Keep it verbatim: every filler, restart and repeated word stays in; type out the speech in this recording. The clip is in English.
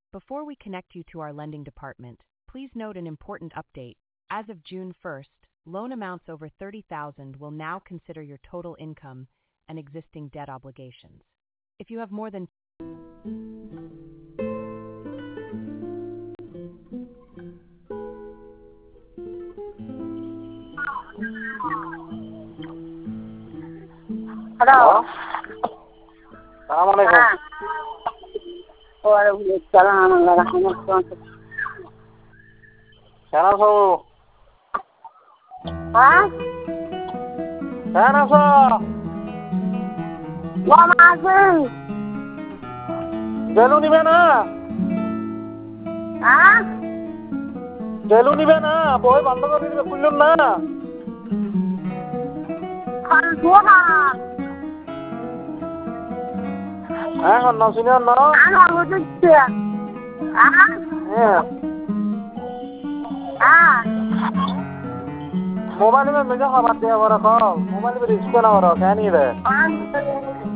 Before we connect you to our lending department, please note an important update. As of June first, loan amounts over thirty thousand will now consider your total income and existing debt obligations. If you have more than Hello. Assalamualaikum. Ah. Waalaikumsalam warahmatullahi wabarakatuh. Sana so. Ah? Sana so. Wa maafin. Jalu nibe na. Ah? Jalu nibe na. Boy band kore dibe kullun na. Khal dua. Ah, honna sini honna. Ana wujud dia. Ah? Yeah. Ah. Mobile में मुझे खबर दिया वो रखो mobile पे risk ना हो रहा क्या नहीं है Ah.